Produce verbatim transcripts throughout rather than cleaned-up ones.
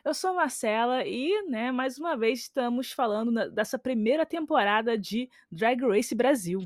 Eu sou a Marcela e, né, mais uma vez estamos falando na dessa primeira temporada de Drag Race Brasil.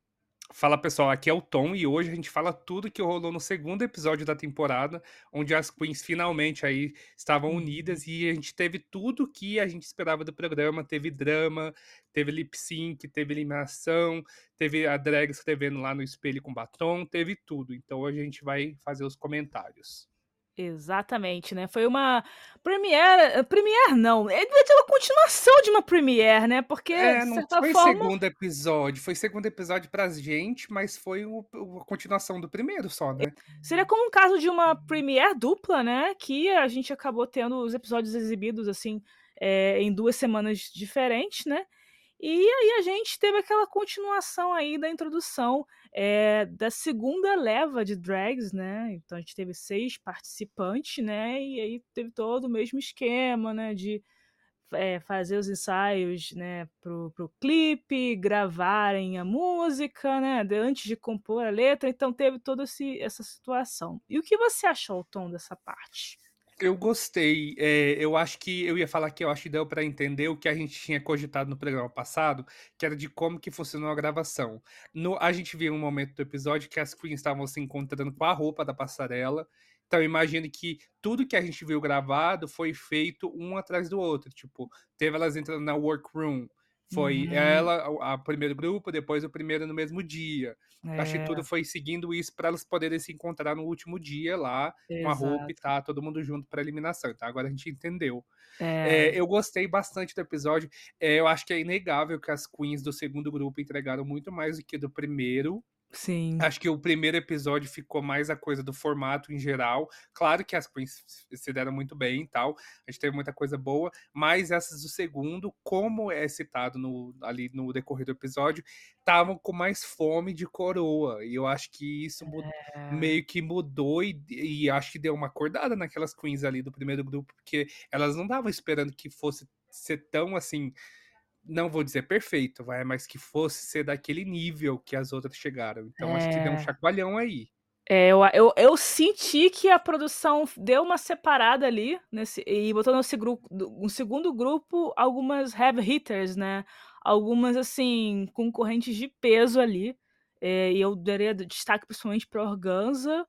Fala pessoal, aqui é o Tom e hoje a gente fala tudo que rolou no segundo episódio da temporada, onde as queens finalmente aí estavam Uhum. unidas e a gente teve tudo que a gente esperava do programa, teve drama, teve lip sync, teve eliminação, teve a drag escrevendo lá no espelho com batom, teve tudo. Então hoje a gente vai fazer os comentários. Exatamente, né, foi uma premiere premiere não, é devia ser uma continuação de uma premiere, né, porque É, de não certa foi forma segundo episódio, foi segundo episódio pra gente, mas foi o o a continuação do primeiro só, né. seria como um caso de uma premiere dupla, né, que a gente acabou tendo os episódios exibidos, assim, eh, em duas semanas diferentes, né, e aí a gente teve aquela continuação aí da introdução, eh, da segunda leva de drags, né, então a gente teve seis participantes, né, e aí teve todo o mesmo esquema, né, de, eh, fazer os ensaios, né, para o para o clipe, gravarem a música, né, de antes de compor a letra, então teve todo esse essa situação. E o que você achou, Tom, dessa parte? Eu gostei, eh, eu acho que eu ia falar que eu acho que deu pra entender o que a gente tinha cogitado no programa passado, que era de como que funcionou a gravação. No a gente viu um momento do episódio que as queens estavam se encontrando com a roupa da passarela, então eu imagino que tudo que a gente viu gravado foi feito um atrás do outro, tipo, teve elas entrando na workroom, foi Uhum. ela, a primeiro grupo, depois o primeiro no mesmo dia. Acho que tudo É, foi seguindo isso para elas poderem se encontrar no último dia lá, com a roupa e exato. tá todo mundo junto pra eliminação, então agora a gente entendeu. É, Eh, eu gostei bastante do episódio, eh, eu acho que é inegável que as queens do segundo grupo entregaram muito mais do que do primeiro. sim. Acho que o primeiro episódio ficou mais a coisa do formato em geral. Claro que as queens se deram muito bem e tal, a gente teve muita coisa boa, mas essas do segundo, como é citado no ali no decorrer do episódio, estavam com mais fome de coroa, e eu acho que isso mu É. meio que mudou e e acho que deu uma acordada naquelas queens ali do primeiro grupo, porque elas não estavam esperando que fosse ser tão, assim, não vou dizer perfeito, vai, mas que fosse ser daquele nível que as outras chegaram. Então acho que deu um É. chacoalhão aí. É, eu a eu eu senti que a produção f deu uma separada ali, nesse e botou nesse grupo um segundo grupo algumas heavy hitters, né, algumas, assim, concorrentes de peso ali, eh, e eu daria destaque principalmente pra Organzza,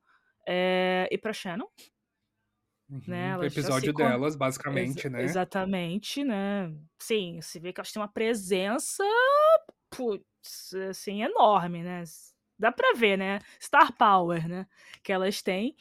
eh, e pra Shannon, né, Uhum. O elas já se episódio con delas, exa basicamente, né. exatamente, né. Sim, você vê que elas têm uma presença, putz, assim, enorme, né, s dá pra ver, né, star power, né, que elas têm.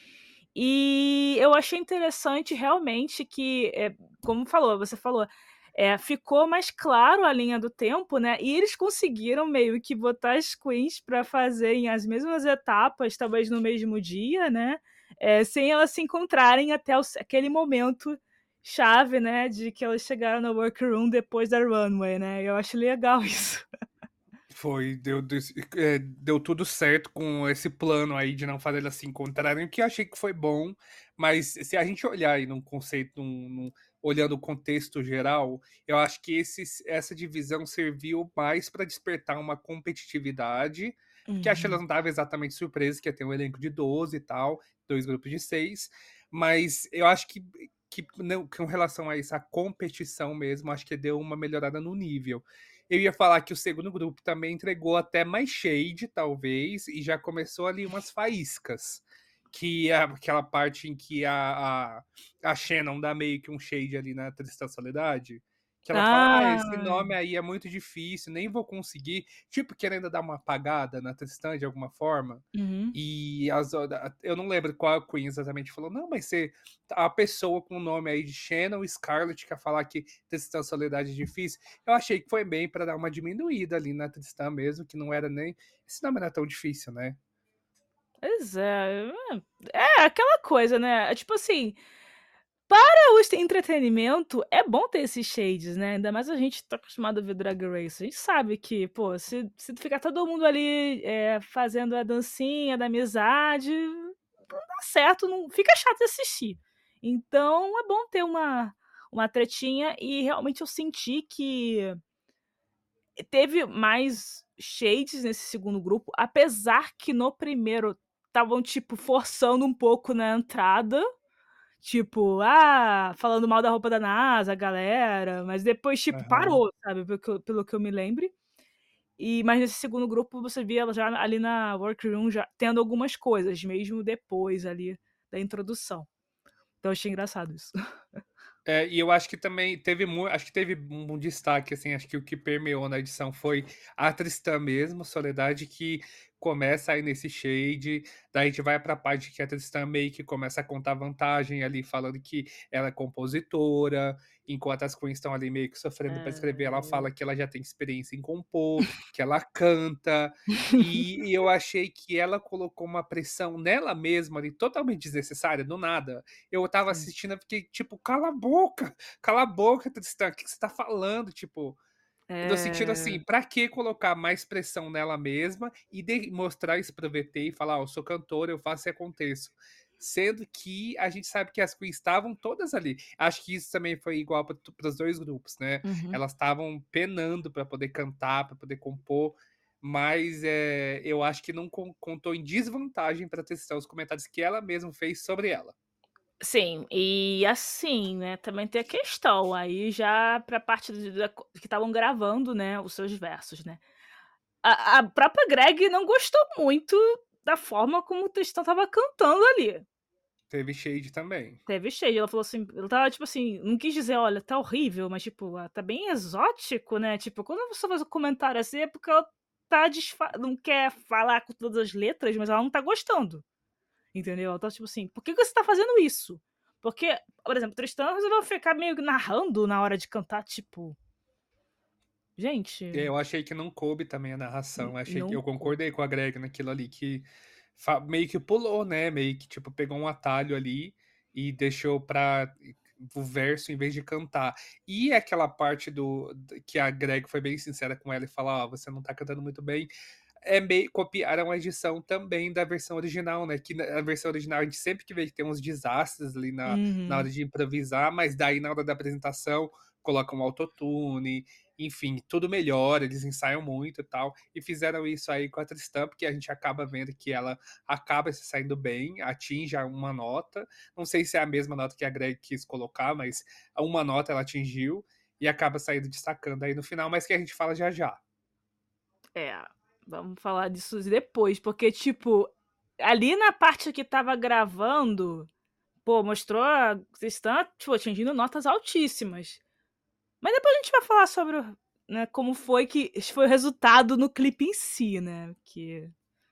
E eu achei interessante realmente que, eh, como falou você falou, eh, ficou mais claro a linha do tempo, né, e eles conseguiram meio que botar as queens pra fazerem as mesmas etapas, talvez no mesmo dia, né, eh, sem elas se encontrarem até o s aquele momento chave, né, de que elas chegaram na workroom depois da runway, né, eu acho legal isso. Foi, deu desse eh, deu tudo certo com esse plano aí de não fazer elas se encontrarem, que eu achei que foi bom, mas se a gente olhar aí num conceito, num num olhando o contexto geral, eu acho que esses essa divisão serviu mais para despertar uma competitividade, porque acho que elas Uhum. não estavam exatamente surpresas que ia ter um elenco de doze e tal, dois grupos de seis, mas eu acho que que não com relação a essa competição mesmo, acho que deu uma melhorada no nível. Eu ia falar que o segundo grupo também entregou até mais shade, talvez, e já começou ali umas faíscas, que é aquela parte em que a a a Shannon dá meio que um shade ali na Tristã Soledade, que ela fala: "Ah, esse Ah, nome aí é muito difícil, nem vou conseguir", tipo, querendo dar uma apagada na Tristã de alguma forma. uhum. E as o da eu não lembro qual queen exatamente falou: "Não, mas você a pessoa com o nome aí de Shannon Scarlett quer falar que Tristã Soledade é difícil". Eu achei que foi bem pra dar uma diminuída ali na Tristã mesmo, que não era nem esse nome não era tão difícil, né. Pois é, é é aquela coisa, né, é tipo assim, para o este entretenimento é bom ter esses shades, né, ainda mais a gente tá acostumado a ver Drag Race, a gente sabe que, pô, se se ficar todo mundo ali, eh, fazendo a dancinha da amizade, não dá certo, não fica chato de assistir. Então é bom ter uma uma tretinha e realmente eu senti que teve mais shades nesse segundo grupo, apesar que no primeiro estavam, tipo, forçando um pouco na entrada, Tipo, ah, falando mal da roupa da NASA, a galera, mas depois, tipo, Aham. parou, sabe, pelo que eu pelo que eu me lembre. E mas nesse segundo grupo você via ela já ali na workroom já tendo algumas coisas, mesmo depois ali da introdução. Então eu achei engraçado isso. É, e eu acho que também teve mu acho que teve um um destaque, assim, acho que o que permeou na edição foi a Tristã mesmo, Soledade, que começa aí nesse shade, daí a gente vai pra parte que a Tristã meio que começa a contar vantagem ali, falando que ela é compositora, enquanto as queens estão ali meio que sofrendo pra escrever, ela É. fala que ela já tem experiência em compor, que ela canta, e e eu achei que ela colocou uma pressão nela mesma ali, totalmente desnecessária, do nada. Eu estava Sim. assistindo, eu fiquei tipo: "Cala a boca, cala a boca, Tristã, o que que você tá falando?", tipo, no sentido assim, É. pra que colocar mais pressão nela mesma e de mostrar isso pra V T e falar: "Ó, eu sou cantora, eu faço e aconteço", sendo que a gente sabe que as queens estavam todas ali. Acho que isso também foi igual pra to para os dois grupos, né, Uhum. elas estavam penando pra poder cantar, pra poder compor, mas, eh, eu acho que não con contou em desvantagem pra Tristã os comentários que ela mesma fez sobre ela. Sim, e assim, né, também tem a questão, aí já pra parte de da co que estavam gravando, né, os seus versos, né. A a própria Greg não gostou muito da forma como o Tristão estava cantando ali. Teve shade também. Teve shade, ela falou assim ela estava tipo assim, não quis dizer: "Olha, tá horrível", mas tipo: "Ah, tá bem exótico, né", tipo, quando a pessoa faz um comentário assim é porque ela tá desfa não quer falar com todas as letras, mas ela não tá gostando, entendeu? Ela tá tipo assim: "Por que que você tá fazendo isso?". Porque, por exemplo, o Tristão resolveu ficar meio que narrando na hora de cantar, tipo gente Eu achei que não coube também a n narração, achei que não eu co concordei com a Greg naquilo ali, que fa meio que pulou, né, meio que, tipo, pegou um atalho ali e deixou pra o verso em vez de cantar. E aquela parte do d que a Greg foi bem sincera com ela e fala: "Ó, você não tá cantando muito bem", é meio copiaram a edição também da versão original, né, que na a versão original a gente sempre que vê que tem uns desastres ali na na Uhum. hora de improvisar, mas daí na hora da apresentação colocam um autotune, enfim, tudo melhora, eles ensaiam muito e tal, e fizeram isso aí com a Tristã, porque a gente acaba vendo que ela acaba se saindo bem, atinge a uma nota, não sei se é a mesma nota que a Greg quis colocar, mas a uma nota ela atingiu, e acaba saindo destacando aí no final, mas que a gente fala já já. É, vamos falar disso depois, porque, tipo, ali na parte que estava gravando, pô, mostrou a Tristã, tipo, atingindo notas altíssimas. Mas depois a gente vai falar sobre o né, como foi que foi o resultado no clipe em si, né, que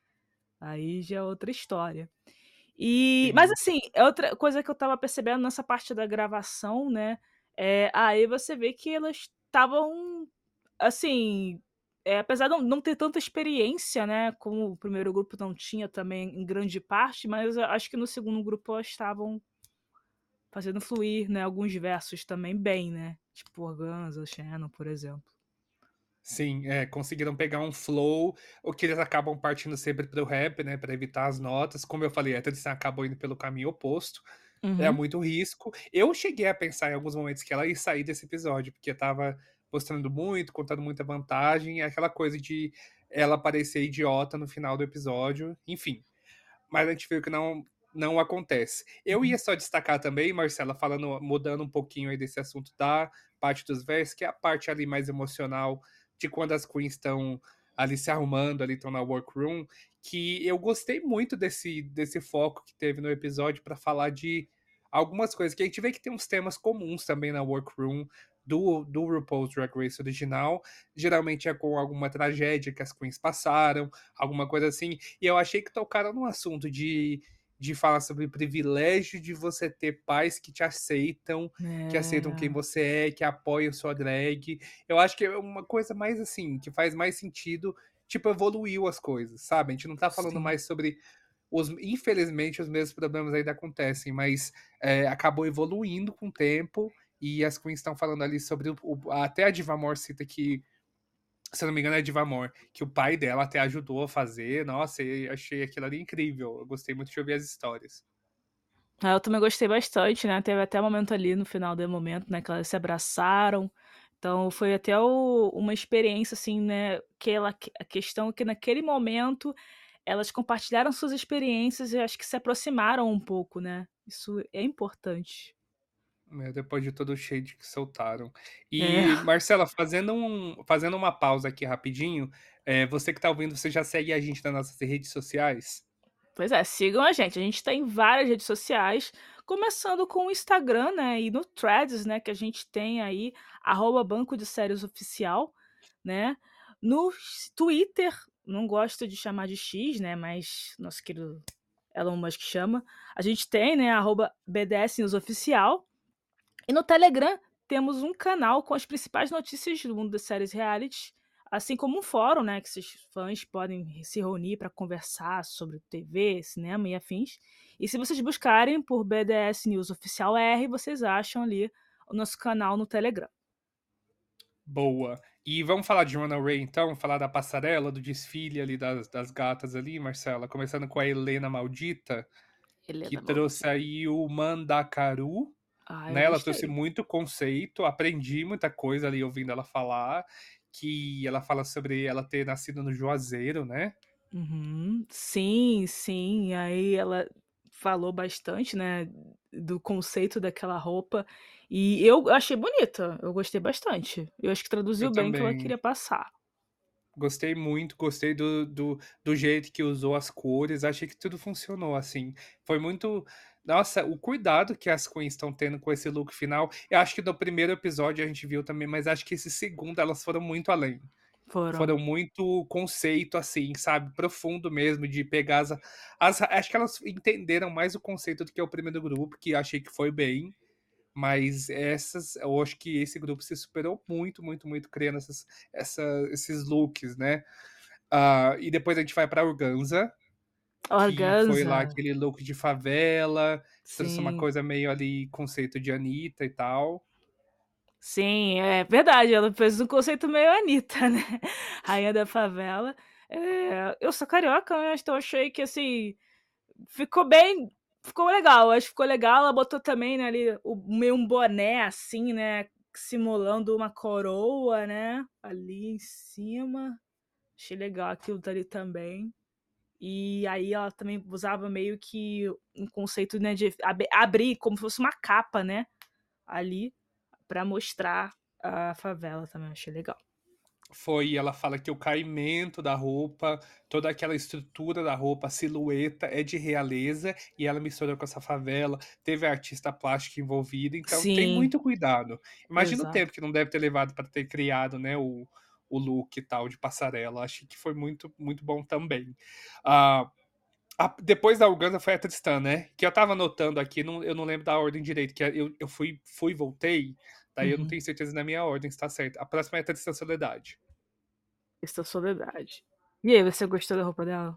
aí já é outra história. E mas Sim. assim, é outra coisa que eu estava percebendo nessa parte da gravação, né, eh, aí você vê que elas estavam, assim, eh, apesar de não não ter tanta experiência, né, como o primeiro grupo não tinha também em grande parte, mas eu acho que no segundo grupo elas estavam fazendo fluir, né, alguns versos também bem, né, tipo Organza, Shannon, por exemplo. Sim, é, conseguiram pegar um flow, o que eles acabam partindo sempre para o rap, né, para evitar as notas. Como eu falei, a Tristã acabou indo pelo caminho oposto, é Uhum. muito risco. Eu cheguei a pensar em alguns momentos que ela ia sair desse episódio, porque estava mostrando muito, contando muita vantagem, é aquela coisa de ela parecer idiota no final do episódio, enfim. Mas a gente viu que não não acontece. Eu ia Uhum. só destacar também, Marcela, falando mudando um pouquinho aí desse assunto da parte dos versos, que é a parte ali mais emocional de quando as queens estão ali se arrumando, ali estão na workroom, que eu gostei muito desse desse foco que teve no episódio para falar de algumas coisas, que a gente vê que tem uns temas comuns também na workroom do do RuPaul's Drag Race original, geralmente é com alguma tragédia que as queens passaram, alguma coisa assim, e eu achei que tocaram num assunto de de falar sobre o privilégio de você ter pais que te aceitam, que aceitam quem É, você é, que apoiam sua drag. Eu acho que é uma coisa mais assim, que faz mais sentido, tipo, evoluiu as coisas, sabe? A gente não tá falando sim. mais sobre os infelizmente os mesmos problemas ainda acontecem, mas, eh, acabou evoluindo com o tempo, e as queens estão falando ali sobre o o até a Diva Amor cita que, se eu não me engano é a Diva Amor, que o pai dela até ajudou a fazer. Nossa, e achei aquilo ali incrível, eu gostei muito de ouvir as histórias. É, eu também gostei bastante, né, teve até momento ali no final do momento, né, que elas se abraçaram, então foi até o uma experiência, assim, né, que ela a questão é que naquele momento elas compartilharam suas experiências e acho que se aproximaram um pouco, né. Isso é importante. É, depois de todo o shade que soltaram. É. E, Marcela, fazendo um fazendo uma pausa aqui rapidinho, eh, você que tá ouvindo, você já segue a gente nas nossas redes sociais? Pois é, sigam a gente. A gente tá em várias redes sociais, começando com o Instagram, né, e no Threads, né, que a gente tem aí, arroba Banco de Séries Oficial, né. No x Twitter, não gosto de chamar de X, né, mas nosso querido Elon Musk chama, a gente tem, né, arroba B D S News Oficial. E no Telegram temos um canal com as principais notícias do mundo das séries reality, assim como um fórum, né, que esses fãs podem se reunir para conversar sobre T V, cinema e afins. E se vocês buscarem por B D S News Oficial R, vocês acham ali o nosso canal no Telegram. Boa. E vamos falar de Runaway então, falar da passarela, do desfile ali das das gatas ali, Marcela, começando com a Helena Maldita, que Helena trouxe Maldita. aí o Mandacaru, Ah, eu né, ela trouxe gostei. muito conceito, aprendi muita coisa ali ouvindo ela falar, que ela fala sobre ela ter nascido no Juazeiro, né. Uhum. Sim, sim. E aí ela falou bastante, né, do conceito daquela roupa, e eu achei bonita, eu gostei bastante. Eu acho que Eu traduziu bem o que ela também. queria passar. Gostei muito, gostei do do do jeito que usou as cores, achei que tudo funcionou, assim. Foi muito nossa, o cuidado que as queens estão tendo com esse look final, eu acho que no primeiro episódio a gente viu também, mas acho que esse segundo elas foram muito além. Foram. Foram muito conceito, assim, sabe, profundo mesmo, de pegar as as acho que elas entenderam mais o conceito do que o primeiro grupo, que achei que foi bem, mas essas eu acho que esse grupo se superou muito, muito, muito criando essas essa esses looks, né. Ah, e depois a gente vai pra Organza, que foi lá Organza. aquele look de favela, trouxe uma Sim. coisa meio ali conceito de Anitta e tal. Sim, é verdade, ela fez um conceito meio Anitta, né, rainha da favela. Eh, eu sou carioca, né, então achei que, assim, ficou bem ficou legal, acho que ficou legal. Ela botou também, né, ali, o meio um boné, assim, né, simulando uma coroa, né, ali em cima. Achei legal aquilo dali também. E aí ela também usava meio que um conceito, né, de ab abrir como se fosse uma capa, né, ali, pra mostrar a favela também, achei legal. Foi, e ela fala que o caimento da roupa, toda aquela estrutura da roupa, a silhueta é de realeza, e ela misturou com essa favela, teve artista plástico envolvido, então tem Sim, muito cuidado. Imagina o tempo exato. que não deve ter levado para ter criado, né, o o look e tal de passarela, achei que foi muito, muito bom também. Ah, a depois da Organza foi a Tristan, né, que eu estava anotando aqui, não eu não lembro da ordem direito, que eu eu fui fui e voltei, daí eu não Uhum. tenho certeza da minha ordem se tá certo. A próxima é a Tristan Soledade. Essa Soledade. E aí, você gostou da roupa dela?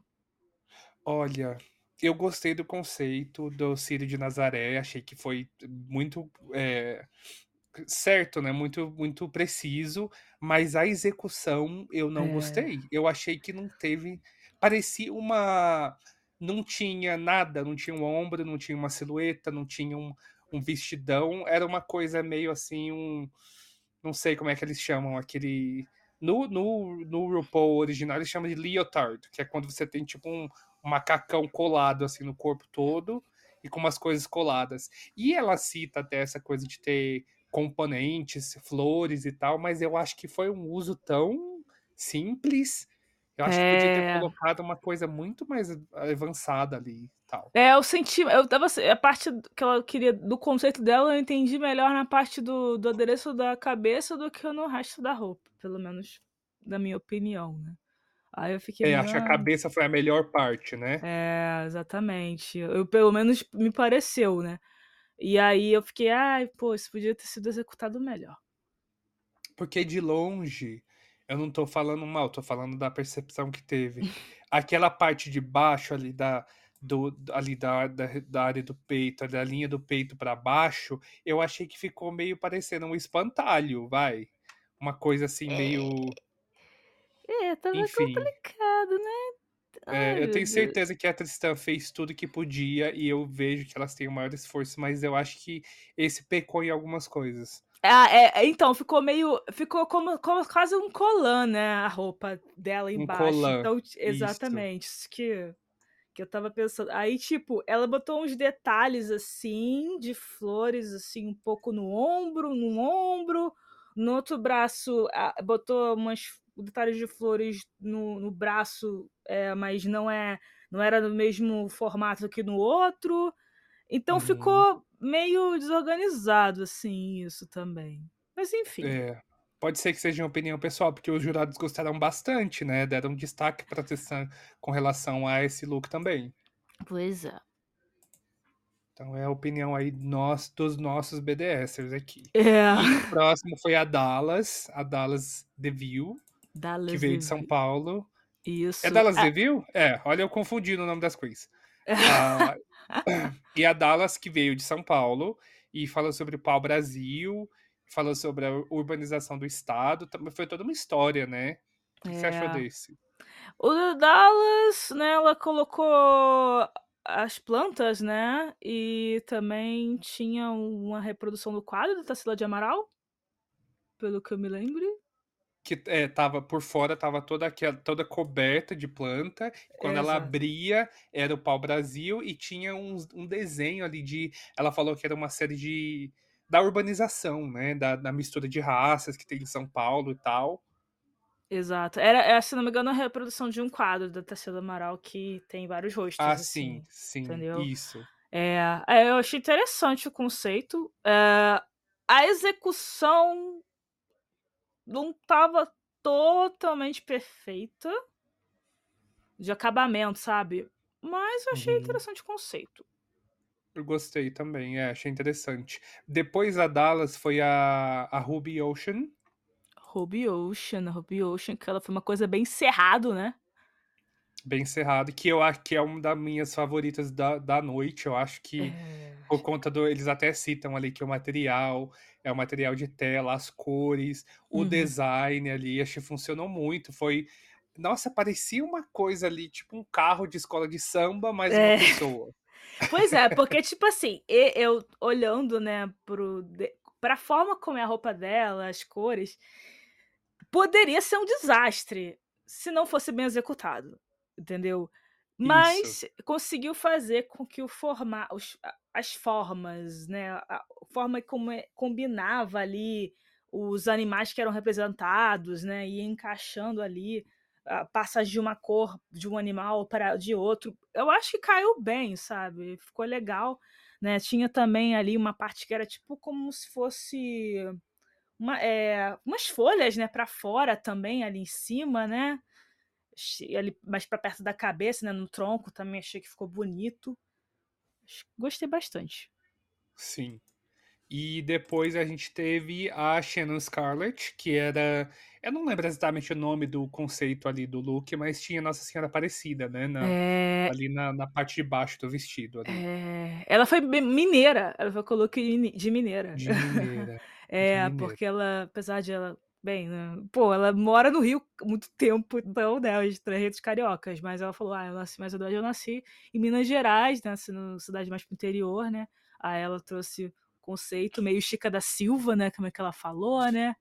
Olha, eu gostei do conceito do Círio de Nazaré, achei que foi muito, eh, certo, né, muito muito preciso, mas a execução eu não É. gostei. Eu achei que não teve parecia uma não tinha nada, não tinha um ombro, não tinha uma silhueta, não tinha um um vestidão, era uma coisa meio assim, um não sei como é que eles chamam aquele no no no RuPaul original eles chamam de leotard, que é quando você tem tipo um um macacão colado, assim, no corpo todo e com umas coisas coladas. E ela cita até essa coisa de ter componentes, flores e tal, mas eu acho que foi um uso tão simples, eu acho que podia ter É. colocado uma coisa muito mais avançada ali, e tal. É, eu senti eu estava se a parte do que ela queria do conceito dela, eu entendi melhor na parte do do adereço da cabeça do que no resto da roupa, pelo menos na minha opinião, né. Aí eu fiquei É, meio: acho que a "Ah". cabeça foi a melhor parte, né. É, exatamente. Eu pelo menos me pareceu, né. E aí eu fiquei: "Ai, pô, isso podia ter sido executado melhor". Porque de longe, eu não tô falando mal, tô falando da percepção que teve. Aquela parte de baixo ali da do ali da da da área do peito, da linha do peito pra baixo, eu achei que ficou meio parecendo um espantalho, vai. Uma coisa assim É. meio É, estava enfim. complicado, né. É, Ai, eu meu tenho Deus. certeza que a Tristã fez tudo que podia e eu vejo que elas têm o maior esforço, mas eu acho que esse pecou em algumas coisas. Ah, é, é, então, ficou meio ficou como como quase um colã, né, a roupa dela Um embaixo, colã, então ti isso. exatamente, isso que que eu estava pensando. Aí, tipo, ela botou uns detalhes, assim, de flores, assim, um pouco no ombro, num ombro, no outro braço, ah, botou umas detalhes de flores no no braço, eh, mas não é não era no mesmo formato que no outro. Então Uhum. ficou meio desorganizado, assim, isso também. Mas enfim. É, pode ser que seja uma opinião pessoal, porque os jurados gostaram bastante, né, deram destaque pra Tristã com relação a esse look também. Pois é. Então é a opinião aí nós dos nossos BDSers aqui. É. E o próximo foi a Dallas, a Dallas DeVille, que Dallas veio de São DeVille. Paulo. É Isso. Dallas Ah DeVille? É, olha eu confundindo o nome das queens. Ah, e a Dallas que veio de São Paulo e falou sobre o pau-brasil, falou sobre a urbanização do estado, também foi toda uma história, né. O que que você achou É. desse? O do Dallas, né, ela colocou as plantas, né, e também tinha uma reprodução do quadro da Tarsila de Amaral, pelo que eu me lembre. Que é, estava por fora, estava toda aquela toda coberta de planta, quando ela Exato. abria, era o pau-brasil e tinha uns um desenho ali de ela falou que era uma série de da urbanização, né, da da mistura de raças que tem em São Paulo e tal. Exato. Era é, se não me engano, a reprodução de um quadro da Tarsila do Amaral que tem vários Ah, rostos, sim, assim, sim, entendeu. isso. É, é, eu achei interessante o conceito. Eh, a execução não estava totalmente perfeita de acabamento, sabe. Mas eu achei Uhum. interessante o conceito. Eu gostei também, é, achei interessante. Depois a Dallas foi a a Ruby Ocean. Ruby Ocean, a Ruby Ocean, que ela foi uma coisa bem cerrado, né. Bem cerrado, que eu acho que é uma das minhas favoritas da da noite, eu acho que É. por conta do eles até citam ali que o material, é o material de tela, as cores, o Uhum. design ali, acho que funcionou muito, foi nossa, parecia uma coisa ali, tipo um carro de escola de samba, mais uma É. pessoa. Pois é, porque, tipo assim, e eu olhando, né, para o de pra forma como é a roupa dela, as cores, poderia ser um desastre, se não fosse bem executado, entendeu. Isso. Mas conseguiu fazer com que o forma os a as formas, né, a forma como é combinava ali os animais que eram representados, né, ia encaixando ali, ah, passa de uma cor de um animal para de outro. Eu acho que caiu bem, sabe, ficou legal, né. Tinha também ali uma parte que era tipo como se fosse uma eh, umas folhas, né, pra fora também ali em cima, né, che ali mais pra perto da cabeça, né, no tronco também achei que ficou bonito. Acho gostei bastante. Sim. E depois a gente teve a Shannon Scarlett, que era eu não lembro exatamente o nome do conceito ali do look, mas tinha Nossa Senhora Aparecida, né, na É, ali na na parte de baixo do vestido ali. é, ela foi mi mineira, ela foi com look mine de mineira. De mineira, de É, mineira. porque ela apesar de ela bem, né, pô, ela mora no Rio há muito tempo, então, né, os trejeitos cariocas, mas ela falou: "Ah, eu nasci mas na verdade eu nasci em Minas Gerais, nasci no cidade mais para o interior, né". Aí ela trouxe conceito meio Chica da Silva, né, como é que ela falou, né.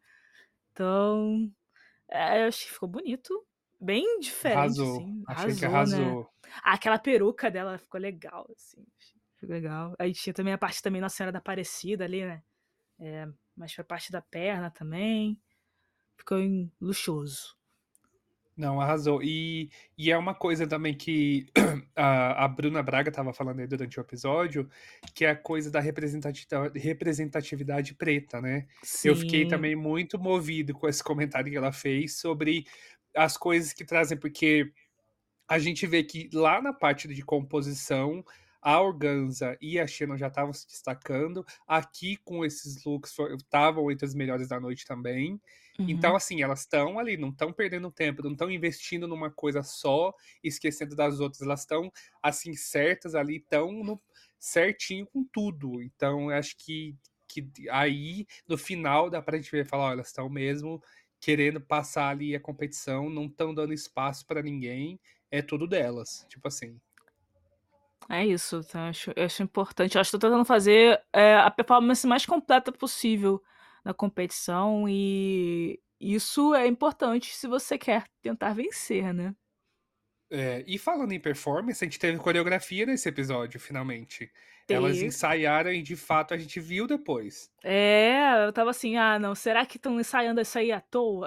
Então, é, eu achei que ficou bonito, bem diferente, Arrasou, assim, achei que arrasou, né. arrasou. Ah, aquela peruca dela ficou legal, assim, ficou legal. Aí tinha também a parte também Nossa Senhora da Aparecida ali, né, eh, mais pra parte da perna também, ficou em luxuoso. Não, arrasou. E e é uma coisa também que a a Bruna Braga estava falando aí durante o episódio, que é a coisa da representatita representatividade preta, né. Eu fiquei Sim. também muito movido com esse comentário que ela fez sobre as coisas que trazem porque a gente vê que lá na parte de composição, a Organza e a Shannon já estavam se destacando, aqui com esses looks fo estavam entre as melhores da noite também. Então, Uhum. assim, elas estão ali, não estão perdendo tempo, não estão investindo numa coisa só, esquecendo das outras, elas estão, assim, certas ali, estão no certinho com tudo. Então eu acho que que aí, no final, dá pra gente ver e falar: "Ó, elas estão mesmo querendo passar ali a competição, não estão dando espaço pra ninguém, é tudo delas, tipo assim. É isso, então eu acho eu acho importante. Eu acho que tô tentando fazer, eh, a performance mais completa possível na competição e isso é importante se você quer tentar vencer, né. É, e falando em performance, a gente teve coreografia nesse episódio, finalmente. Elas Teve. ensaiaram e de fato a gente viu depois. É, eu estava assim: "Ah não, será que estão ensaiando isso aí à toa?"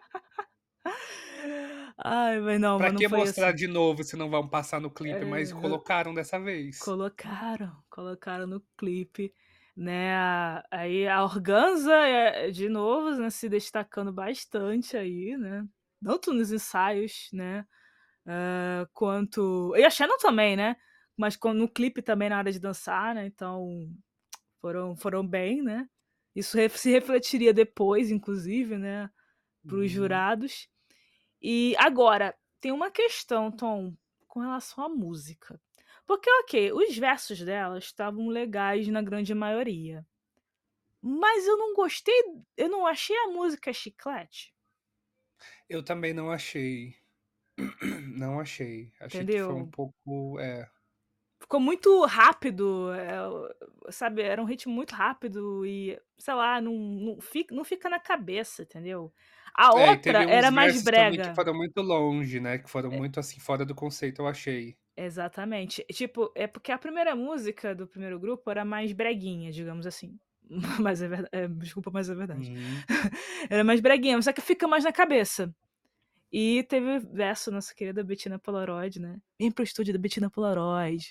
Ai, mas não, Pra mas não que foi mostrar assim. de novo se não vão passar no clipe, mas É. colocaram dessa vez. Colocaram, colocaram no clipe, né, a aí a Organza, eh, de novo, né, se destacando bastante aí, né, tanto nos ensaios, né, hã, quanto e a Shannon também, né, mas quan no clipe também na hora de dançar, né, então foram foram bem, né. Isso ref se refletiria depois, inclusive, né, para os Uhum. jurados. E agora, tem uma questão, Tom, com relação à música. Porque, ok, os versos dela estavam legais na grande maioria, mas eu não gostei, eu não achei a música chiclete, Eu também não achei. Não achei. Achei que foi um entendeu? pouco, é. Ficou muito rápido, eh, o sabe, era um ritmo muito rápido e, sei lá, não não fica não fica na cabeça, entendeu? A É, e outra teve uns era mais versos também que brega. foram muito longe, né, que foram muito, assim, fora do conceito, eu achei. Exatamente. Tipo, é porque a primeira música do primeiro grupo era mais breguinha, digamos assim. Mas é verda eh, desculpa, mas é verdade. Uhum. Era mais breguinha, só que fica mais na cabeça. E teve verso nossa querida Bettina Polaroid, né, "Vem para o estúdio da Bettina Polaroid",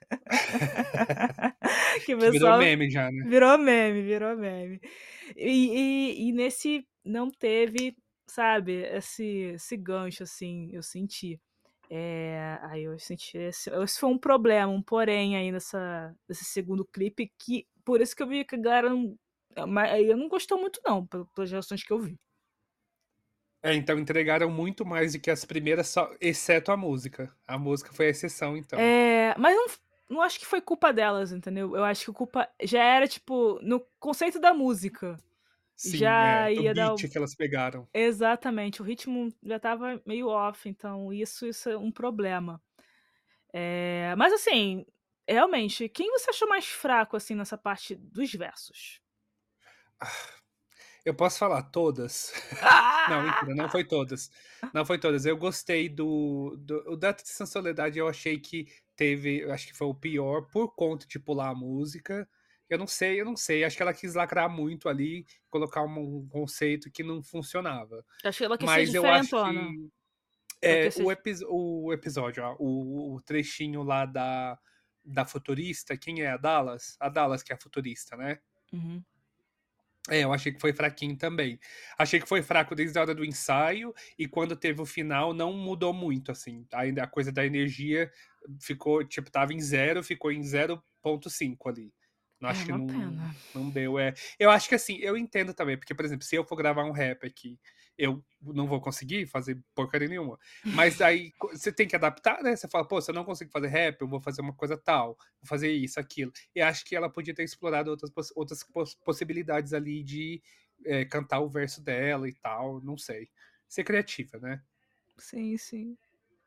que o Que virou pessoal meme já, né. virou meme, virou meme. E e e nesse não teve, sabe, esse esse gancho, assim, eu senti. Eh, aí eu senti esse esse foi um problema, um porém aí nessa nesse segundo clipe que por isso que eu vi que a galera não a maioria não gostou muito não, pelo pelas reações que eu vi. É, então entregaram muito mais do que as primeiras só exceto a música. A música foi a exceção, então. É, mas não f não acho que foi culpa delas, entendeu. Eu acho que a culpa já era, tipo, no conceito da música, Sim, é, já do ia dar beat o que elas pegaram. exatamente, o ritmo já estava meio off, então isso isso é um problema. Eh, mas assim, realmente, quem você achou mais fraco, assim, nessa parte dos versos? Eu posso falar todas? Não, Ah! mentira, não foi todas. Não foi todas. Eu gostei do do o da Sem Soledade, eu achei que teve eu acho que foi o pior por conta de pular a música. Eu não sei eu não sei, acho que ela quis lacrar muito ali, colocar um um conceito que não funcionava. Achei ela quis ser Mas eu acho diferentona. que, Ela é quis ser o di epi o episódio, ó, o o trechinho lá da da futurista, quem é a Dallas? A Dallas que é a futurista, né? Uhum. É, eu achei que foi fraquinho também. Achei que foi fraco desde a hora do ensaio e quando teve o final não mudou muito, assim. Ainda a coisa da energia ficou, tipo, tava em zero, ficou em zero ponto cinco ali. Não É acho que uma não, pena. não deu. É. Eu acho que assim, eu entendo também, porque, por exemplo, se eu for gravar um rap aqui, eu não vou conseguir fazer porcaria nenhuma. Mas aí co- você tem que adaptar, né? Você fala, pô, se eu não consigo fazer rap, eu vou fazer uma coisa tal, vou fazer isso, aquilo. E acho que ela podia ter explorado outras, poss- outras poss- possibilidades ali de é, cantar o verso dela e tal, não sei. Ser criativa, né? Sim, sim.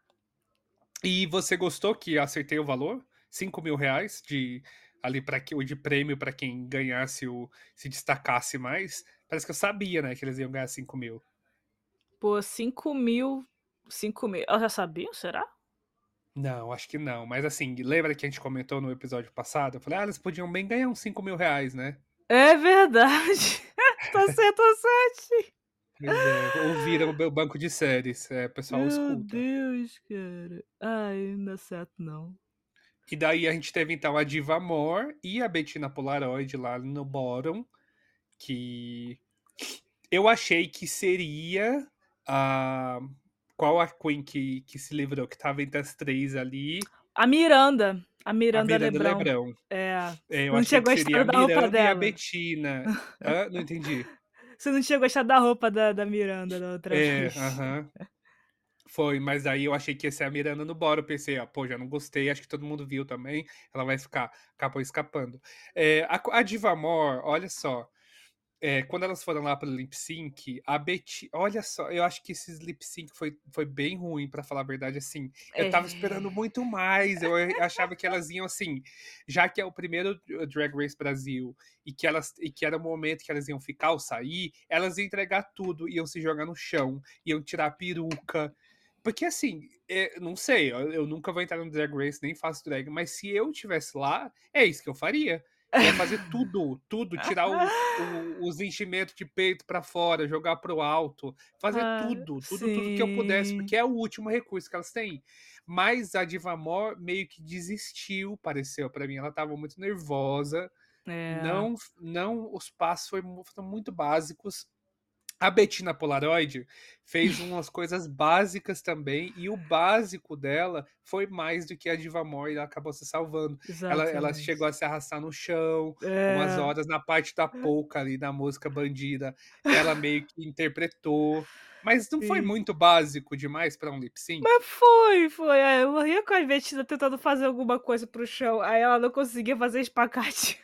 E você gostou que acertei o valor? Cinco mil reais de ali para que de prêmio para quem ganhasse o se destacasse mais. Parece que eu sabia, né, que eles iam ganhar cinco mil. Pô, cinco mil, cinco mil. Elas já sabiam, será? Não, acho que não. Mas assim, lembra que a gente comentou no episódio passado? Eu falei, ah, eles podiam bem ganhar uns cinco mil reais, né? É verdade. Tá certo, tá certo. Pois é, ouviram o meu banco de séries. É, o pessoal Meu escuta. Deus, cara. Ai, não dá certo não. E daí a gente teve então a Diva Amor e a Bettina Polaroid lá no Bottom, que eu achei que seria a. Qual a Queen que, que se livrou, que tava entre as três ali? A Miranda, a A Miranda Miranda Lebrão. Lebrão. É, É, eu você não achei tinha que seria a gostado da roupa Miranda e a dela. Bettina. Hã? Não entendi. Você não tinha gostado da roupa da da Miranda da outra É, vez. aham. Foi, mas aí eu achei que ia ser a Miranda no bora. Eu pensei, ó, pô, já não gostei, acho que todo mundo viu também. Ela vai ficar, acabou escapando. É, a, a Diva Amor, olha só. É, quando elas foram lá para o lip sync, a Beti olha só, eu acho que esses lip sync foi foi bem ruim, pra falar a verdade, assim, eu estava esperando É. muito mais, eu a achava que elas iam, assim, já que é o primeiro Drag Race Brasil, e que elas e que era o momento que elas iam ficar ou sair, elas iam entregar tudo, iam se jogar no chão, iam tirar a peruca, porque assim, eh, não sei, eu eu nunca vou entrar no Drag Race, nem faço drag, mas se eu estivesse lá, é isso que eu faria. Ia fazer tudo, tudo, tirar o o os enchimentos de peito pra fora, jogar para o alto, fazer Ah, tudo, tudo, tudo que eu pudesse, sim. porque é o último recurso que elas têm. Mas a Diva Amor meio que desistiu, pareceu pra mim, ela estava muito nervosa, É. não f não os passos foi mu foram muito básicos. A Bettina Polaroid fez umas coisas básicas também, e o básico dela foi mais do que a Diva Amor e ela acabou se salvando. Ela ela chegou Exatamente. a se arrastar no chão, umas É. horas na parte da polca ali da música Bandida, ela meio que interpretou, mas não foi Sim. muito básico demais pra um lip sync? Mas foi, foi. É, eu ria com a Bettina tentando fazer alguma coisa para o chão, aí ela não conseguia fazer espacate.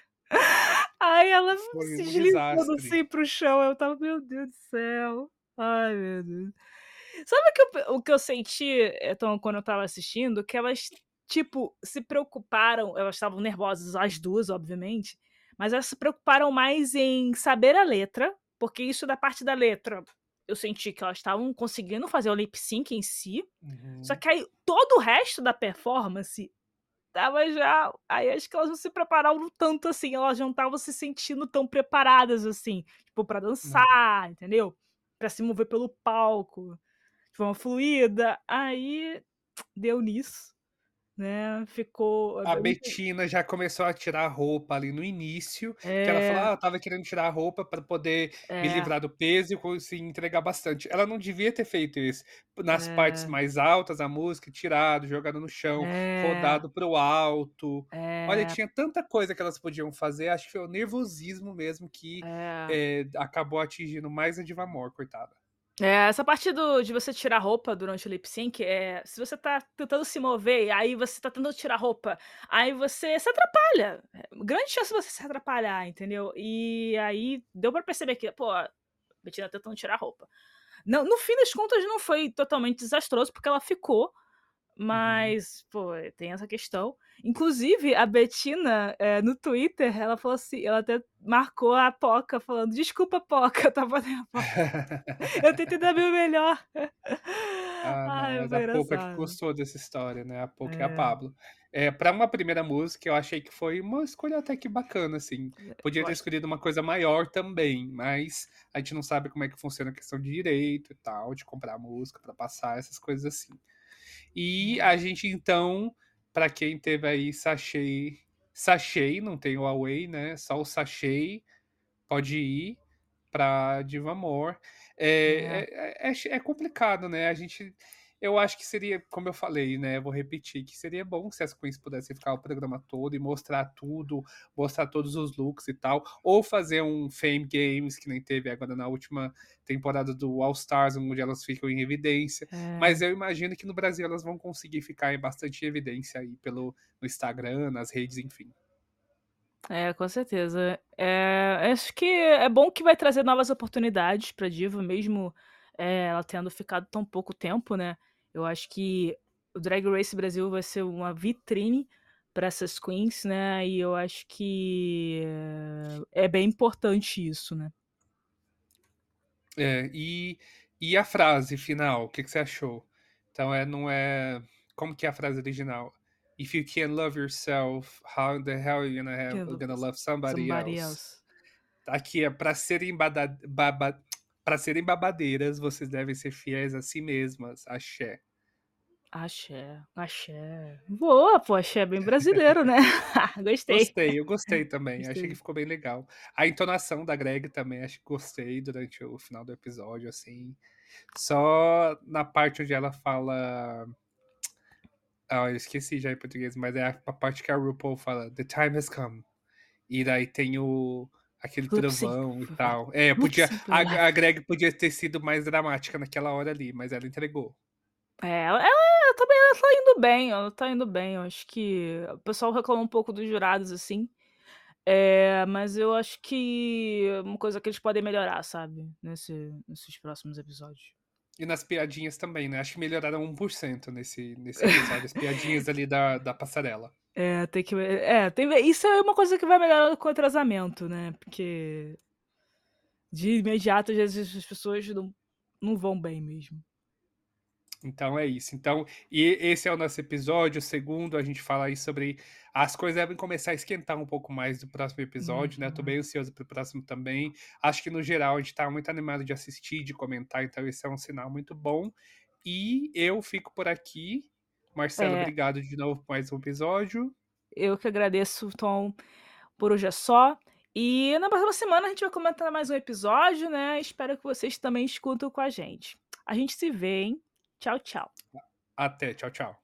Aí ela Foi se um deslizando desastre. assim para o chão, eu estava: "Meu Deus do céu". Ai, meu Deus. Sabe o que eu pe o que eu senti, então, quando eu estava assistindo? Que elas, tipo, se preocuparam elas estavam nervosas as duas, obviamente, mas elas se preocuparam mais em saber a letra, porque isso da parte da letra, eu senti que elas estavam conseguindo fazer o lip sync em si, só Uhum. que aí todo o resto da performance estava já aí acho que elas não se prepararam tanto assim, elas não estavam se sentindo tão preparadas assim, tipo, pra Não. dançar, entendeu? Pra se mover pelo palco, de forma fluida, aí deu nisso, né, ficou A Bettina já começou a tirar a roupa ali no início, que ela falou: É. "Ah, eu estava querendo tirar a roupa pra poder me É. livrar do peso e conseguir entregar bastante". Ela não devia ter feito isso, nas partes É. mais altas da música, tirado, jogado no chão, É. rodado para o alto. Olha, É. tinha tanta coisa que elas podiam fazer, acho que foi o nervosismo mesmo que, É. eh, acabou atingindo mais a Diva Amor, coitada. É, essa parte do de você tirar a roupa durante o lip sync, eh, se você tá tentando se mover, e aí você tá tentando tirar a roupa, aí você se atrapalha, grande chance de você se atrapalhar, entendeu? E aí deu pra perceber que, pô, a Bettina tentando tirar a roupa. Não, no fim das contas não foi totalmente desastroso, porque ela ficou, Uhum. mas, pô, tem essa questão. Inclusive a Bettina, eh, no Twitter, ela falou assim ela até marcou a Poca falando: "Desculpa Poca, eu estava nervosa. Eu tentei dar meu melhor". Ah, não, Ai, mas foi a Poca que engraçado. gostou dessa história, né, a Poca e a É. Pablo. Eh, pra uma primeira música, eu achei que foi uma escolha até que bacana, assim, podia ter Gosto. escolhido uma coisa maior também, mas a gente não sabe como é que funciona a questão de direito e tal, de comprar música pra passar, essas coisas assim. E É. a gente então, pra quem teve aí Sachê Sachê, não tem o Away, né, só o Sachê, pode ir pra Diva Amor. É. Eh eh, é ch é complicado, né, a gente eu acho que seria, como eu falei, né, vou repetir, que seria bom se as queens pudessem ficar o programa todo e mostrar tudo, mostrar todos os looks e tal, ou fazer um Fame Games, que nem teve agora na última temporada do All Stars, onde elas ficam em evidência, mas É. eu imagino que no Brasil elas vão conseguir ficar em bastante evidência aí pelo no Instagram, nas redes, enfim. É, com certeza. Eh, acho que é bom que vai trazer novas oportunidades pra Diva, mesmo, eh, ela tendo ficado tão pouco tempo, né. Eu acho que o Drag Race Brasil vai ser uma vitrine pra essas queens, né, e eu acho que é bem importante isso, né. É, e e a frase final, o que que você achou? Então, é não é como que é a frase original? "If you can't love yourself, how the hell you gonna have gonna love somebody Somebody else?". else. Aqui é: "Pra serem bada baba pra serem babadeiras, vocês devem ser fiéis a si mesmas, axé". Axé, axé. Boa, pô, axé é bem brasileiro, né. Gostei. Gostei, eu gostei também, achei que Gostei. ficou bem legal. A entonação da Greg também, acho que gostei durante o final do episódio, assim. Só na parte onde ela fala ah, eu esqueci já em português, mas é a a parte que a RuPaul fala: "The time has come". E daí tem o aquele Lip sync. trovão e tal. É, Lip podia sync for a your life. a Greg podia ter sido mais dramática naquela hora ali, mas ela entregou. É, ela ela também ela tá indo bem, ela tá indo bem, eu acho que o pessoal reclamou um pouco dos jurados, assim, É, mas eu acho que é uma coisa que eles podem melhorar, sabe, nesse nesses próximos episódios. E nas piadinhas também, né, acho que melhoraram um por cento nesse nesse episódio, as piadinhas ali da da passarela. É, tem que é, tem isso é uma coisa que vai melhorar com o entrosamento, né, porque de imediato, às vezes, as pessoas não não vão bem mesmo. Então é isso. Então, e esse é o nosso episódio, o segundo, a gente fala aí sobre as coisas devem começar a esquentar um pouco mais do próximo episódio, né, eu tô Uhum. bem ansioso para o próximo também. Acho que no geral a gente tá muito animado de assistir, de comentar, então esse é um sinal muito bom. E eu fico por aqui. Marcelo, É, obrigado de novo por mais um episódio. eu que agradeço, Tom, por hoje é só. E na próxima semana a gente vai comentar mais um episódio, né, espero que vocês também escutam com a gente. A gente se vê, hein. Tchau, tchau. Até, tchau, tchau.